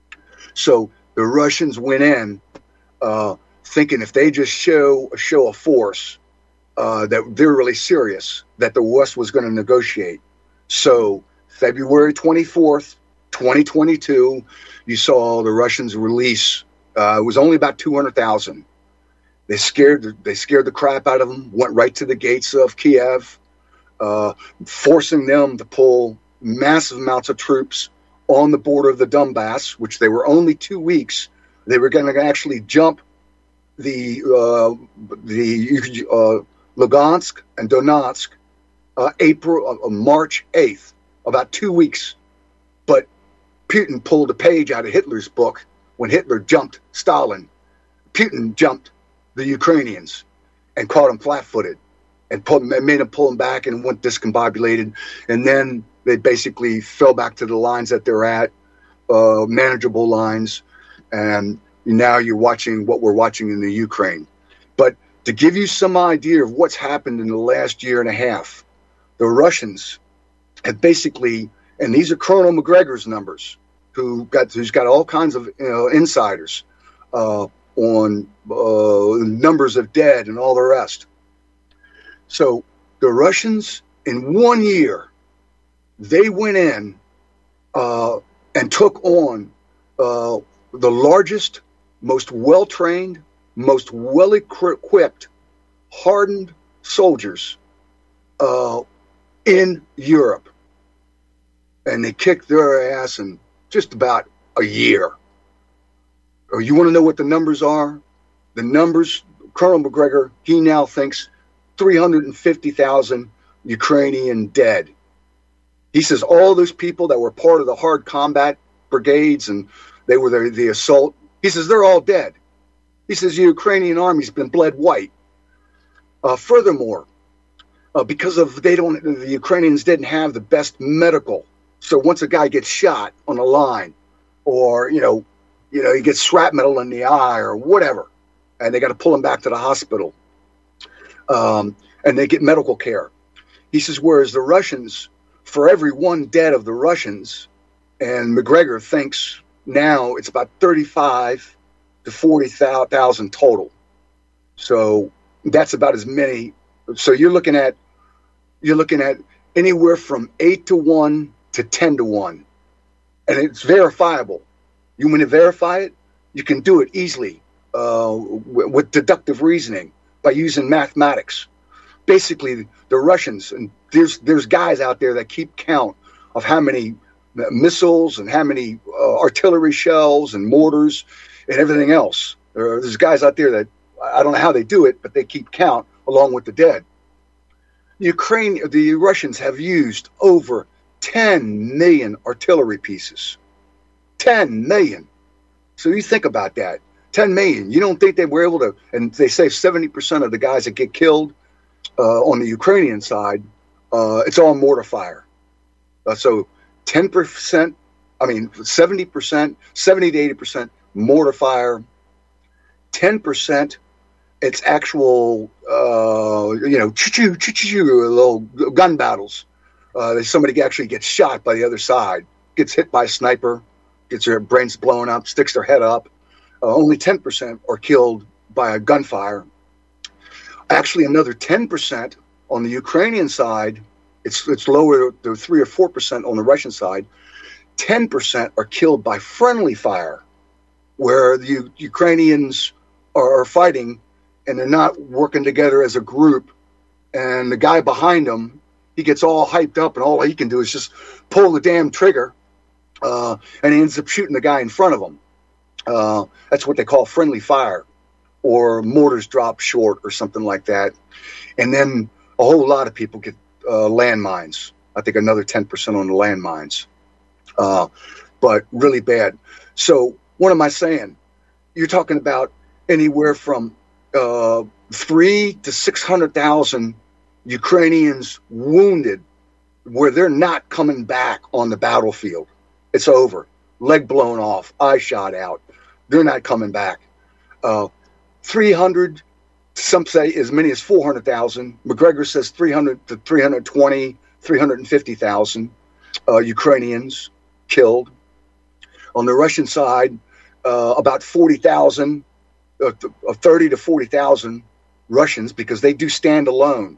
So the Russians went in uh, thinking if they just show a show of force, uh, that they're really serious, that the West was going to negotiate. So February twenty-fourth, twenty twenty-two, you saw the Russians release. Uh, it was only about two hundred thousand. They scared, they scared the crap out of them, went right to the gates of Kiev, uh, forcing them to pull massive amounts of troops on the border of the Donbass, which they were only two weeks. They were going to actually jump the uh, the uh, Lugansk and Donetsk uh, April uh, March eighth, about two weeks. But Putin pulled a page out of Hitler's book when Hitler jumped Stalin. Putin jumped the Ukrainians and caught them flat-footed and put, made them pull them back and went discombobulated. And then they basically fell back to the lines that they're at, uh, manageable lines. And now you're watching what we're watching in the Ukraine. But to give you some idea of what's happened in the last year and a half, the Russians have basically, and these are Colonel McGregor's numbers, who got who's got all kinds of you know, insiders uh, on uh, numbers of dead and all the rest. So the Russians, in one year, they went in uh, and took on uh, the largest, most well-trained, most well-equipped, hardened soldiers uh, in Europe. And they kicked their ass in just about a year. Oh, you want to know what the numbers are? The numbers, Colonel McGregor, he now thinks three hundred fifty thousand Ukrainian dead. He says all those people that were part of the hard combat brigades and they were the, the assault, he says they're all dead. He says the Ukrainian army's been bled white. Uh, furthermore, uh, because of they don't, the Ukrainians didn't have the best medical. So once a guy gets shot on a line, or you know, you know, he gets shrapnel in the eye or whatever, and they got to pull him back to the hospital, um, and they get medical care. He says, whereas the Russians, for every one dead of the Russians, and McGregor thinks now it's about thirty-five to forty thousand total. So that's about as many. So you're looking at you're looking at anywhere from eight to one to ten to one, and it's verifiable. You want to verify it? You can do it easily uh, w- with deductive reasoning by using mathematics. Basically, the Russians, and there's there's guys out there that keep count of how many missiles and how many uh, artillery shells and mortars and everything else. There, there's guys out there that I don't know how they do it, but they keep count along with the dead. Ukraine, the Russians have used over ten million artillery pieces. ten million. So you think about that. ten million. You don't think they were able to, and they say seventy percent of the guys that get killed uh, on the Ukrainian side, uh, it's all mortar fire. Uh, so ten percent, I mean, seventy percent, seventy to eighty percent mortar fire, ten percent it's actual, uh, you know, choo-choo, choo-choo, little gun battles. Uh, somebody actually gets shot by the other side, gets hit by a sniper, gets their brains blown up, sticks their head up. Uh, only ten percent are killed by a gunfire. Actually, another ten percent on the Ukrainian side. It's it's lower to three or four percent on the Russian side. ten percent are killed by friendly fire, where the U- Ukrainians are, are fighting and they're not working together as a group. And the guy behind them, he gets all hyped up, and all he can do is just pull the damn trigger, uh, and he ends up shooting the guy in front of him. Uh, that's what they call friendly fire, or mortars drop short, or something like that. And then a whole lot of people get uh, landmines. I think another ten percent on the landmines. Uh, but really bad. So what am I saying? You're talking about anywhere from uh, three to six hundred thousand Ukrainians wounded, where they're not coming back on the battlefield. It's over. Leg blown off, eye shot out. They're not coming back. Uh, three hundred, some say as many as four hundred thousand. McGregor says three hundred to three hundred twenty, three hundred fifty thousand uh, Ukrainians killed. On the Russian side, uh, about forty thousand, uh, thirty to forty thousand Russians, because they do stand alone.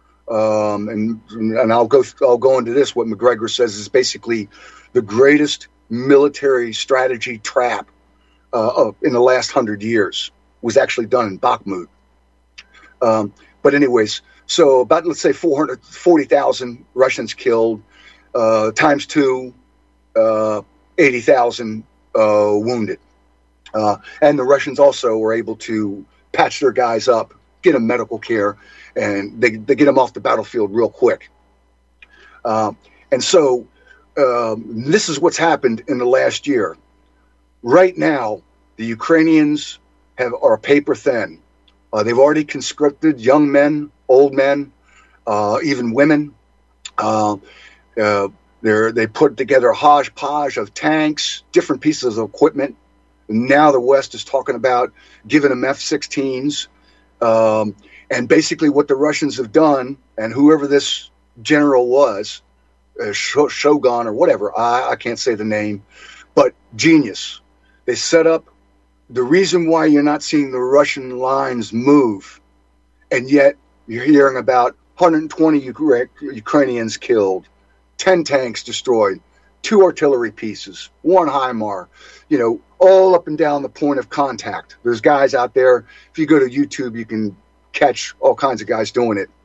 Um, and and I'll go I'll go into this. What McGregor says is basically the greatest military strategy trap uh, in the last hundred years was actually done in Bakhmut. Um, but anyways, so about, let's say, four hundred forty thousand Russians killed, uh, times two, uh, eighty thousand uh, wounded. Uh, and the Russians also were able to patch their guys up, get them medical care, and they, they get them off the battlefield real quick. Uh, and so um, this is what's happened in the last year. Right now, the Ukrainians have are paper thin. Uh, they've already conscripted young men, old men, uh, even women. Uh, uh, they're, they put together a hodgepodge of tanks, different pieces of equipment. Now the West is talking about giving them F sixteens. Um, and basically what the Russians have done, and whoever this general was, uh, Shogun or whatever, I, I can't say the name, but genius. They set up the reason why you're not seeing the Russian lines move, and yet you're hearing about one hundred twenty Ukra- Ukrainians killed, ten tanks destroyed, two artillery pieces, one HIMAR, you know, all up and down the point of contact. There's guys out there. If you go to YouTube, you can catch all kinds of guys doing it.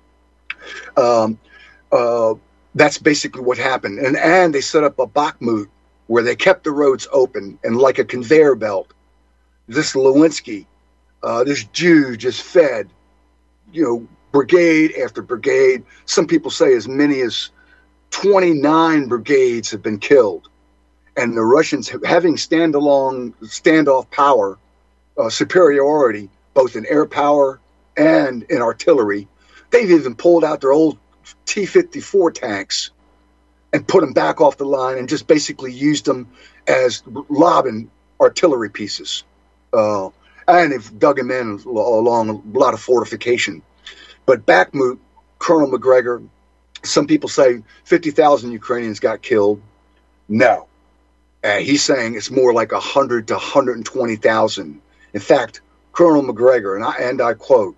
Um, uh, that's basically what happened. And, and they set up a Bakhmut where they kept the roads open, and like a conveyor belt, this Lewinsky, uh, this Jew just fed, you know, brigade after brigade. Some people say as many as twenty-nine brigades have been killed. And the Russians, having stand-alone, standoff power, uh, superiority, both in air power and in artillery, they've even pulled out their old T fifty-four tanks and put them back off the line and just basically used them as lobbing artillery pieces. Uh, and they've dug them in along a lot of fortification. But Bakhmut, Colonel McGregor, some people say fifty thousand Ukrainians got killed. No. Uh, he's saying it's more like one hundred to one hundred twenty thousand. In fact, Colonel McGregor, and I, and I quote,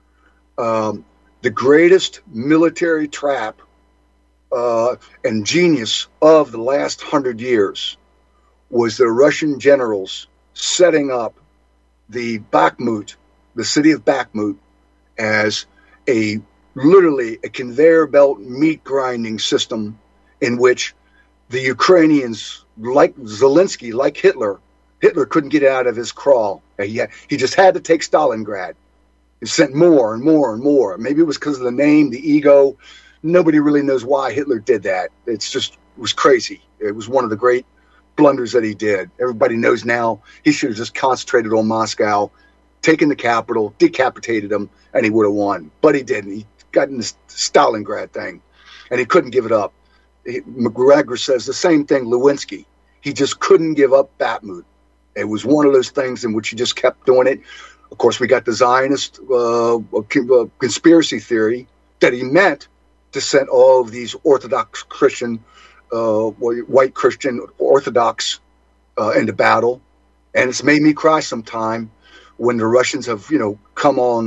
um, the greatest military trap uh, and genius of the last hundred years was the Russian generals setting up the Bakhmut, the city of Bakhmut, as a literally a conveyor belt meat grinding system in which the Ukrainians, like Zelensky, like Hitler, Hitler couldn't get out of his crawl. He, had, he just had to take Stalingrad. He sent more and more and more. Maybe it was because of the name, the ego. Nobody really knows why Hitler did that. It's just, it was crazy. It was one of the great blunders that he did. Everybody knows now he should have just concentrated on Moscow, taken the capital, decapitated him, and he would have won. But he didn't. He got in this Stalingrad thing, and he couldn't give it up. He, McGregor says the same thing, Lewinsky. He just couldn't give up Bakhmut. It was one of those things in which he just kept doing it. Of course, we got the Zionist uh, conspiracy theory that he meant to send all of these Orthodox Christian, uh, white Christian Orthodox uh, into battle. And it's made me cry sometime when the Russians have, you know, come on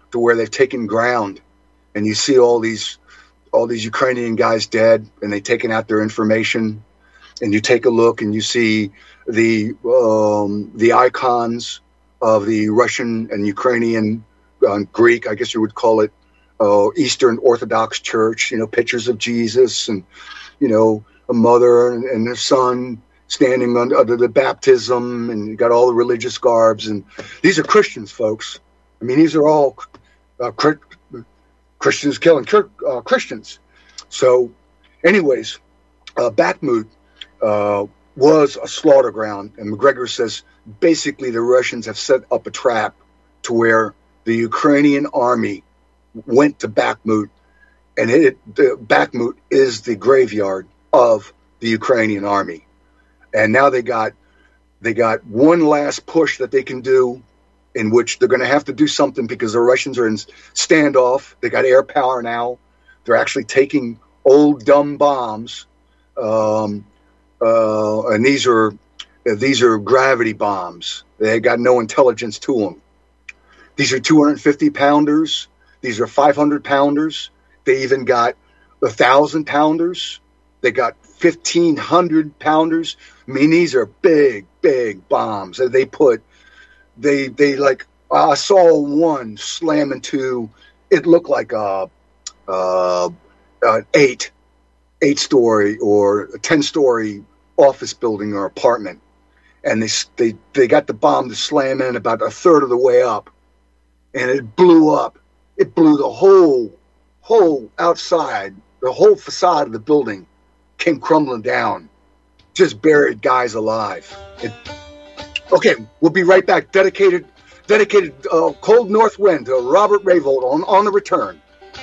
to where they've taken ground, and you see all these all these Ukrainian guys dead, and they've taken out their information, and you take a look and you see the um, the icons of the Russian and Ukrainian, uh, Greek, I guess you would call it, uh, Eastern Orthodox Church, you know, pictures of Jesus and, you know, a mother and, and their son standing under, under the baptism, and you got all the religious garbs. And these are Christians, folks. I mean, these are all uh, Christians killing uh, Christians. So anyways, uh, Bakhmut uh, was a slaughter ground. And McGregor says basically the Russians have set up a trap to where the Ukrainian army went to Bakhmut, and it, the Bakhmut is the graveyard of the Ukrainian army. And now they got they got one last push that they can do, in which they're going to have to do something because the Russians are in standoff. They got air power now. They're actually taking old dumb bombs, um, uh, and these are these are gravity bombs. They got no intelligence to them. These are two hundred fifty pounders. These are five hundred pounders. They even got a thousand pounders. They got fifteen hundred pounders. I mean, these are big, big bombs. They put, they, they like, I saw one slam into, it looked like a, uh, an eight, eight story or a ten story office building or apartment. And they, they, they got the bomb to slam in about a third of the way up, and it blew up. It blew the whole, whole outside, the whole facade of the building came crumbling down, just buried guys alive. It, okay, we'll be right back. Dedicated, dedicated uh, Cold North Wind to Robert Rayvold on, on the return.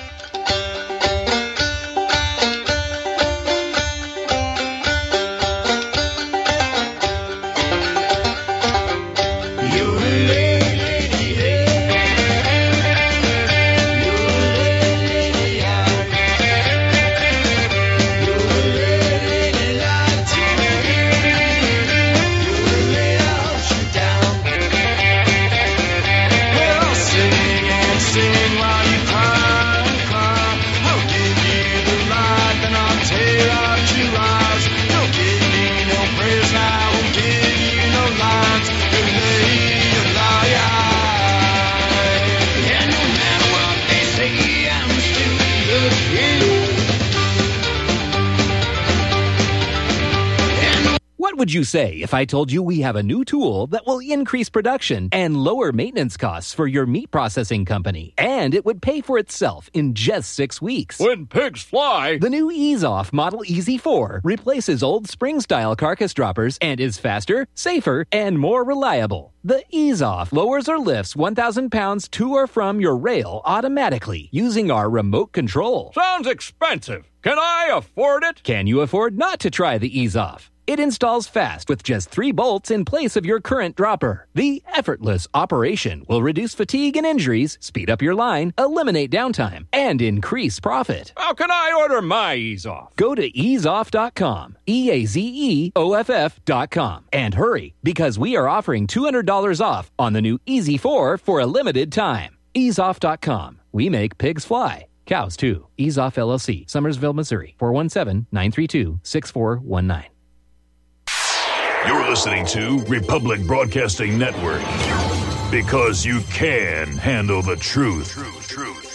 What would you say if I told you we have a new tool that will increase production and lower maintenance costs for your meat processing company? And it would pay for itself in just six weeks. When pigs fly! The new EaseOff Model E Z four replaces old spring-style carcass droppers and is faster, safer, and more reliable. The EaseOff lowers or lifts one thousand pounds to or from your rail automatically using our remote control. Sounds expensive. Can I afford it? Can you afford not to try the EaseOff? It installs fast with just three bolts in place of your current dropper. The effortless operation will reduce fatigue and injuries, speed up your line, eliminate downtime, and increase profit. How can I order my EaseOff? Go to ease off dot com, E A Z E O F F dot com, and hurry, because we are offering two hundred dollars off on the new E Z four for a limited time. ease off dot com. We make pigs fly. Cows, too. EaseOff L L C, Summersville, Missouri, four one seven, nine three two, six four one nine. You're listening to Republic Broadcasting Network, because you can handle the truth. Truth, truth.